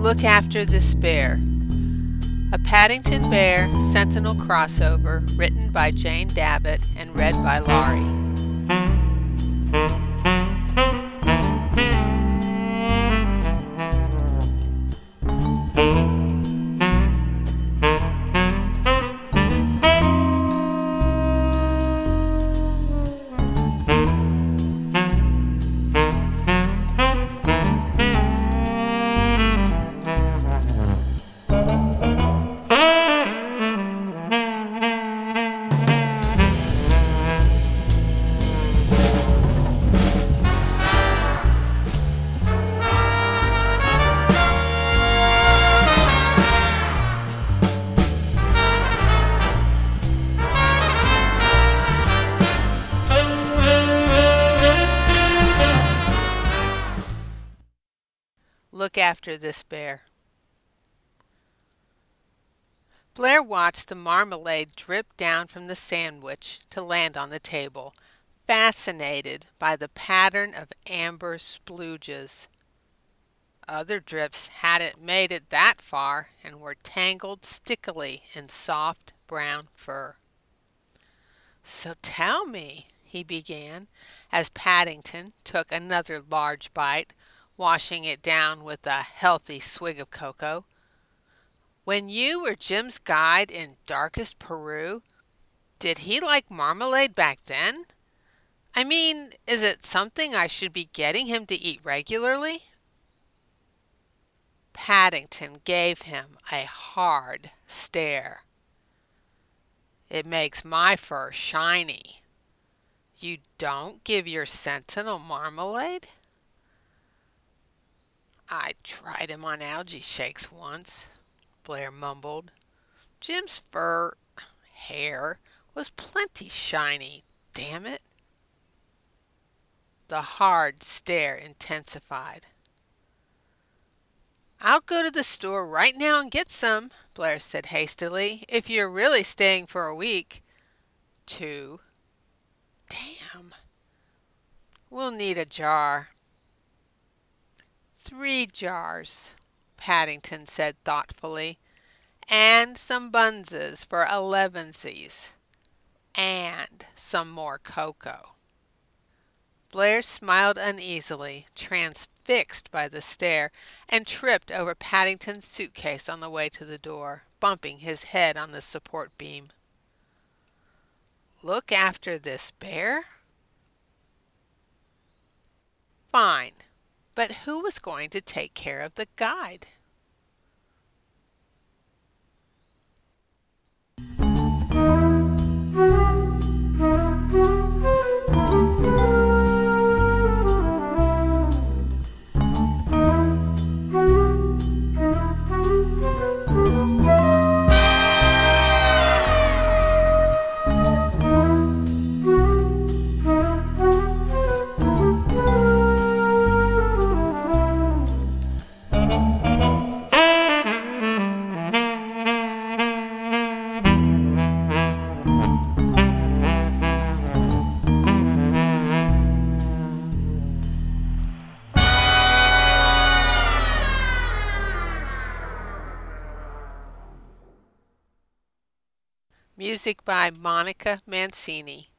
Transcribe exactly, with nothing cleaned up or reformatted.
Look After This Bear, a Paddington Bear Sentinel crossover written by Jane Davitt and read by Laurie. Look After This Bear. Blair watched the marmalade drip down from the sandwich to land on the table, fascinated by the pattern of amber splooges. Other drips hadn't made it that far and were tangled stickily in soft brown fur. "So tell me," he began, as Paddington took another large bite, washing it down with a healthy swig of cocoa. "When you were Jim's guide in darkest Peru, did he like marmalade back then? I mean, is it something I should be getting him to eat regularly?" Paddington gave him a hard stare. "It makes my fur shiny. You don't give your sentinel marmalade?" "I tried him on algae shakes once," Blair mumbled. "Jim's fur hair was plenty shiny, damn it." The hard stare intensified. "I'll go to the store right now and get some," Blair said hastily, "if you're really staying for a week." Two. Damn. "We'll need a jar." "Three jars," Paddington said thoughtfully, "and some bunses for elevensies, and some more cocoa." Blair smiled uneasily, transfixed by the stare, and tripped over Paddington's suitcase on the way to the door, bumping his head on the support beam. Look after this bear? Fine. But who was going to take care of the guide? Music by Monica Mancini.